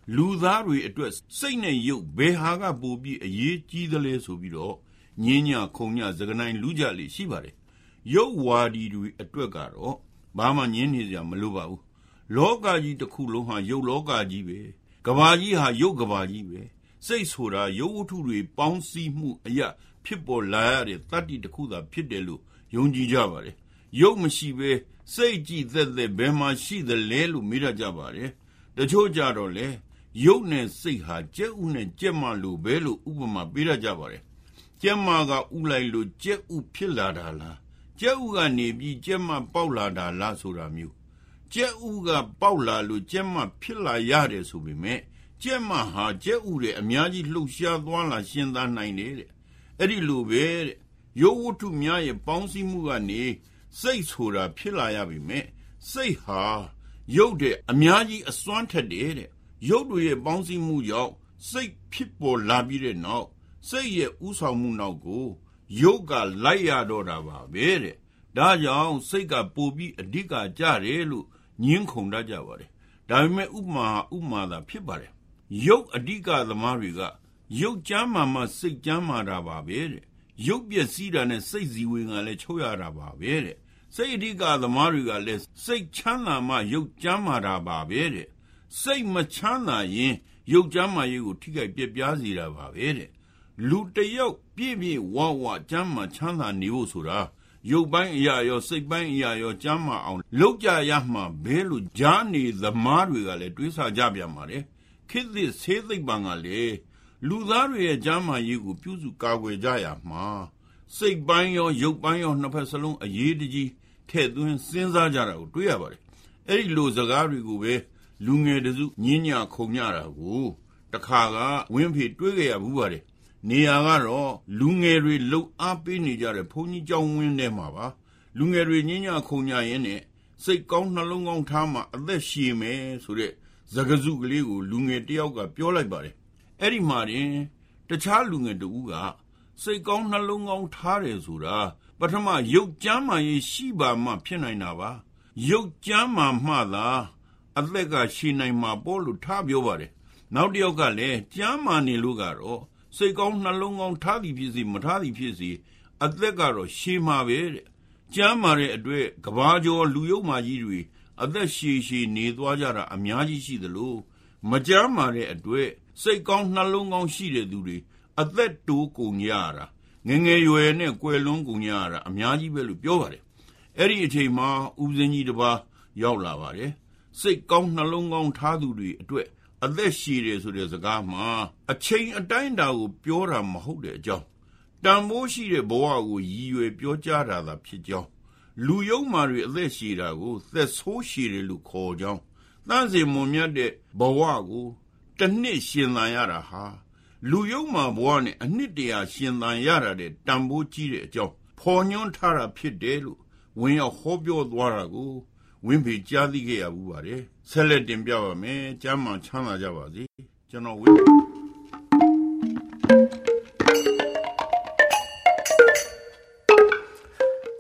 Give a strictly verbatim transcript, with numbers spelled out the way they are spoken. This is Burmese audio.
လူသားတွေအတွက်စိတ်နဲ့ရုပ်ဘယ်ဟာကပိုပြီးအရေးကြီးသလဲဆိုပြီးတော့ညင်းညခုံညစကနိုင်လူကြလေရှိပါတယ်ရုပ်ဝါဒီတွေအတွက်ကတော့ဘာမှညင်းနေကြမလို့ပါဘူးလောကကြီးတစ်ခုလုံးဟာရုပ်လောကကြီးပဲကဘာကြီးဟာရုပ်ကဘာကြီးပဲစိတ်ဆိုတာရုပ်ဝတ္ထုတွေပေါင်းစည်းမှုအရာဖြစ်ပေါ်လာရတဲ့တတ္တိတစ်ခုသာဖြစ်တယ်လို့ယုံကြည်ကြပါတယ်ရုပ်မရှိပဲစိတ်ကြည်သက်သက်ဘယ်မှာရှိသလဲလို့မေးရကြပါတယ်တချို့ကြတော့လေရုပ်နဲ့စိတ်ဟာကြက်ဥနဲ့ကြက်မလို့ပဲလို့ဥပမာပေးရကြပါတယ်ကြက်မကဥလိုက်လို့ကြက်ဥဖြစ်လာတာလားကြက်ဥကနေပြီးကြက်မပေါက်လာတာလားဆိုတာမျိုးကြက်ဥကပေါက်လာလို့ကြက်မဖြစ်လာရတယ်ဆိုပေမဲ့ကြက်မဟာကြက်ဥရဲ့အများကြီးလှုပ်ရှားသွားလာရှင်သန်နိုင်တယ်တဲ့အဲ့ဒီလိုပဲတဲ့ရုပ်ဝတ္ထုများရဲ့ပေါင်းစည်းမှုကနေစိတ်ဆိုတာဖြစ်လာရပြီမဲ့စိတ်ဟာရုပ်တဲ့အများကြီးအစွမ်းထက်တယ်တဲ့ရုပ်တွေရဲ့ပေါင်းစည်းမှုကြောင့်စိတ်ဖြစ်ပေါ်လာပြီးတဲ့နောက်စိတ်ရဲ့ဥဆောင်မှုနောက်ကိုရုပ်ကလိုက်ရတော့တာပါပဲတဲ့ဒါကြောင့်စိတ်ကပိုပြီးအဓိကကြတယ်လို့ညင်းခုန်တတ်ကြပါတယ်ဒါပေမဲ့ဥပမာဥပမာသာဖြစ်ပါတယ်ရုပ်အဓိကသမားတွေကရုပ်ကြမ်းမှမှစိတ်ကြမ်းမှတာပါပဲတဲ့ရုပ်ပျက်စီးတာနဲ့စိတ်ဇီဝင်ကလည်းချုပ်ရတာပါပဲတဲ့စိတ်အဓိကသမားတွေကလည်းစိတ်ချမ်းသာမှရုပ်ကြမ်းမှတာပါပဲတဲ့စိတ်မချမ်းသာရင်ရုပ်ကြမ်းမှရေးကိုထိခိုက်ပြက်ပြားစေတာပါပဲတဲ့လူတယောက်ပြည့်ပြည့်ဝဝကြမ်းမှချမ်းသာနေဖို့ဆိုတာရုပ်ပိုင်းအရာရောစိတ်ပိုင်းအရာရောကြမ်းမှအောင်လုပ်ကြရမှဘဲလို့ကြားနေသမားတွေကလည်းတွေးဆကြပြန်ပါတယ်ခေတ်သစ်ဆေးသိပ္ပံကလည်းလူသားတွေရဲ့ကြမ်းမှရေးကိုပြုစုကာကွယ်ကြရမှာစိတ်ပိုင်းရောရုပ်ပိုင်းရောနှစ်ဖက်စလုံးအရေးတကြီးထည့်သွင်းစဉ်းစားကြတာကိုတွေ့ရပါတယ်အဲ့ဒီလိုစကားတွေကိုပဲလူငယ်တစုညင်းညခုံညတာကိုတခါကဝင်းဖေတွေးကြရဘူးပါတယ်နေရာကတော့လူငယ်တွေလှုပ်အားပေးနေကြတဲ့ဘုန်းကြီးကျောင်းဝင်းထဲမှာပါလူငယ်တွေညင်းညခုံညရင်းနဲ့စိတ်ကောင်းနှလုံးကောင်းထားမှအသက်ရှည်မယ်ဆိုတဲ့စကားစုကလေးကိုလူငယ်တယောက်ကပြောလိုက်ပါတယ်အဲ့ဒီမှာတင်တခြားလူငယ်တဦးကစိတ်ကောင်းနှလုံးကောင်းထားတယ်ဆိုတာပထမရုပ်ကြမ်းမှရေးရှိပါမှဖြစ်နိုင်တာပါရုပ်ကြမ်းမှမှသာအသက်ကရှည်နိုင်မှာပေါ့လို့ထားပြောပါတယ်နောက်တစ်ယောက်ကလည်းကြမ်းမှနေလို့ကတော့စိတ်ကောင်းနှလုံးကောင်းထားသည်ဖြစ်စီမထားသည်ဖြစ်စီအသက်ကတော့ရှည်မှာပဲတဲ့ကြမ်းမှတဲ့အတွက်ကဘာကျော်လူယုံမာကြီးတွေအသက်ရှည်ရှည်နေသွားကြတာအများကြီးရှိသလိုမကြမ်းမှတဲ့အတွက်စိတ်ကောင်းနှလုံးကောင်းရှိတဲ့သူတွေအသက်တိုးကုန်ကြရတာငငယ်ရွယ်နဲ့ကွယ်လွန်းကုန်ကြရတာအများကြီးပဲလို့ပြောပါတယ်အဲ့ဒီအချိန်မှာဦးစင်းကြီးတစ်ပါးရောက်လာပါတယ်စိတ်ကောင်းနှလုံးကောင်းထားသူတွေအတွက်အသက်ရှည်တယ်ဆိုတဲ့စကားမှာအချိန်အတိုင်းအတာကိုပြောတာမဟုတ်တဲ့အကြောင်းတန်ဖိုးရှိတဲ့ဘဝကိုရည်ရွယ်ပြောကြားတာသာဖြစ်ကြောင်းလူယုံမာတွေအသက်ရှည်တာကိုသက်ဆိုးရှည်တယ်လို့ခေါ်ကြောင်းတန်းစီမွန်မြတ်တဲ့ဘဝကိုတစ်နှစ်ရှင်သန်ရတာဟာလူယုံမာဘဝနဲ့အနှစ်တရာရှင်သန်ရတာတဲ့တန်ဖိုးကြီးတဲ့အကြောင်းဖော်ညွှန်းထားတာဖြစ်တယ်လို့ဝင်ရောက်ဟောပြောသွားတာကိုဝင်းဖေကြားသိခဲ့ရဘူးပါတယ်ဆက်လက်တင်ပြပါမယ်ကျမ်းမာချမ်းသာကြပါစေကျွန်တော်ဝင်း